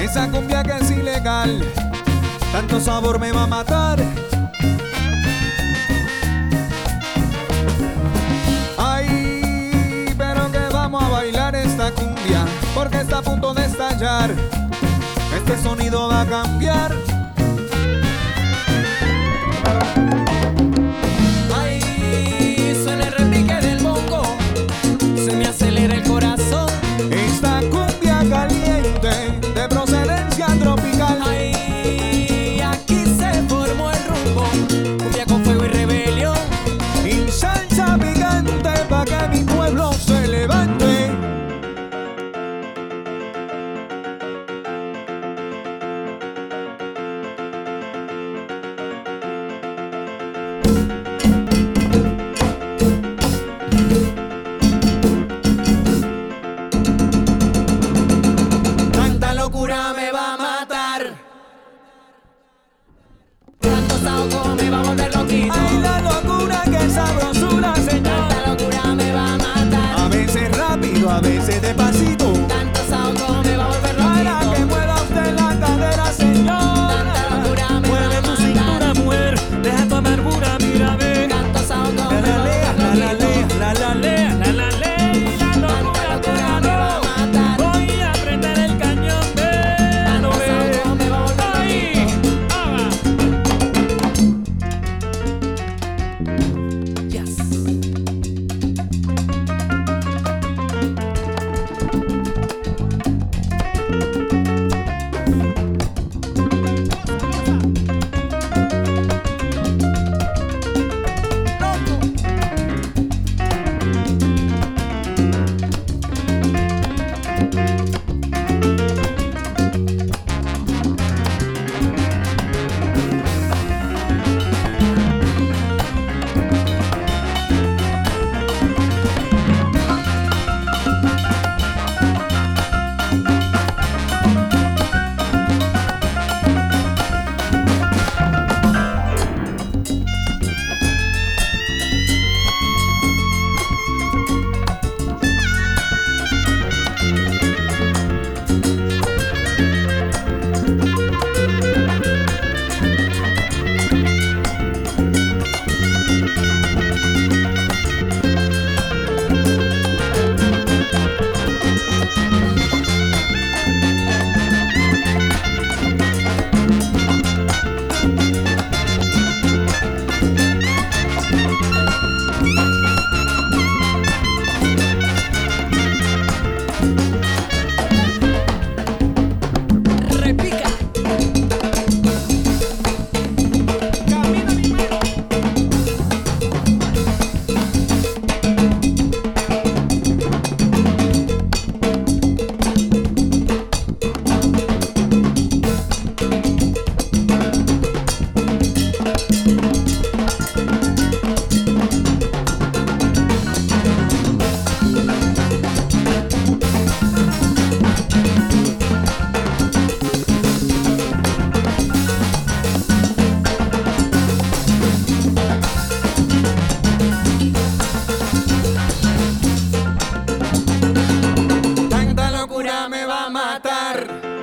esa cumbia que es ilegal, tanto sabor me va a matar. Ay, pero que vamos a bailar esta cumbia, porque está a punto de estallar. Este sonido va a cambiar. Ay, suena el repique del bongo, se me acelera el corazón. Esta cumbia caliente de procedencia tropical. Ay, aquí se formó el rumbo, cumbia con fuego y rebelión. Y salsa picante pa' que mi pueblo se levante. Tanta locura me va a matar, tanto saoco me va a volver loquito. Ay, la locura, que sabrosura, señor. Tanta locura me va a matar, A veces rápido, a veces despacito, tanto saoco me va a volver para que loquito. mueva usted la cadera, señor. Tanta locura me va Mueve a tu matar, cintura, mujer, deja tu amargura, mira, ve. tanto saoco me La va a lea, volver la loquito. lea, la lea, la lea, la locura te ganó. Voy a prender el cañón, ve, no ve. Ahí, va. Yes. Repica. Camina mi mano. Tanta locura me va a matar,